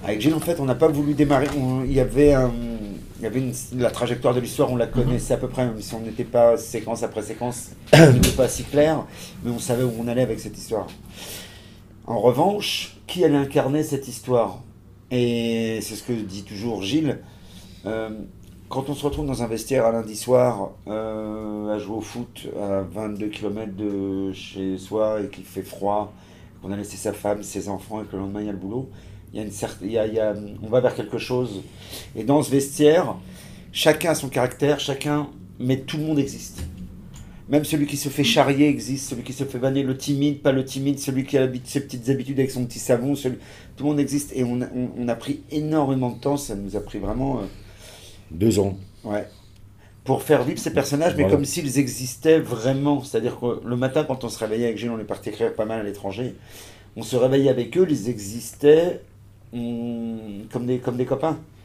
Avec Gilles, en fait, on n'a pas voulu démarrer. La trajectoire de l'histoire, on la connaissait à peu près, même si on n'était pas séquence après séquence, on n'était pas si clair, mais on savait où on allait avec cette histoire. En revanche, qui allait incarner cette histoire? Et c'est ce que dit toujours Gilles. euh, Quand on se retrouve dans un vestiaire un lundi soir à jouer au foot à 22 km de chez soi et qu'il fait froid, qu'on a laissé sa femme, ses enfants et que le lendemain il y a le boulot, il y a une certaine, on va vers quelque chose. Et dans ce vestiaire, chacun a son caractère, mais tout le monde existe. Même celui qui se fait charrier existe, celui qui se fait vanner, le timide, pas le timide, celui qui a ses petites habitudes avec son petit savon, tout le monde existe. Et on a pris énormément de temps, ça nous a pris vraiment 2 ans. ouais, pour faire vivre ces personnages, mais Voilà. comme s'ils existaient vraiment. C'est-à-dire que le matin, quand on se réveillait avec Gilles, on est parti écrire pas mal à l'étranger, on se réveillait avec eux, ils existaient comme des copains.